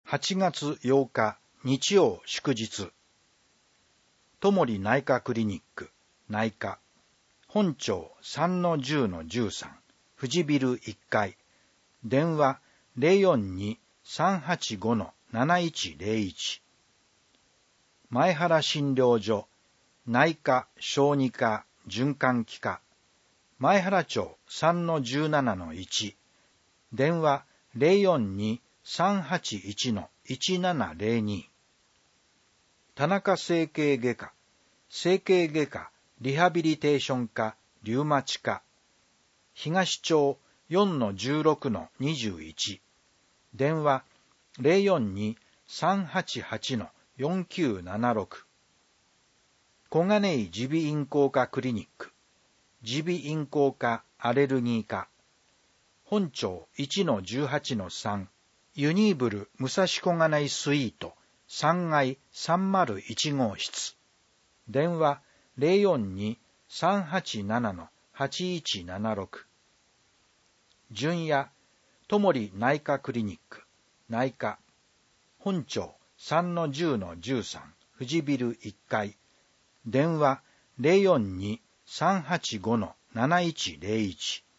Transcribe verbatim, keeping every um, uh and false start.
はちがつようか日曜祝日。ともり内科クリニック内科本庁 さんのじゅうのじゅうさん 富士ビルいっかい電話 ゼロよんに さんはちご なないちゼロいち 前原診療所内科小児科循環器科前原町 さんのじゅうななのいち 電話 ゼロよんに さんはちいち いちななゼロに 田中整形外科整形外科リハビリテーション科リウマチ科東町 よんのじゅうろくのにじゅういち 電話 ゼロよんに さんはちはち よんきゅうななろく 小金井耳鼻咽喉科クリニック耳鼻咽喉科アレルギー科本庁 いちのじゅうはちのさん ユニーブル武蔵小金井スイートさんがいさんまるいちごうしつ電話 ゼロよんに さんはちなな はちいちななろく 純也ともり内科クリニック内科本庁 さんのじゅうのじゅうさん 富士ビルいっかい電話 ゼロよんに さんはちご なないちゼロいち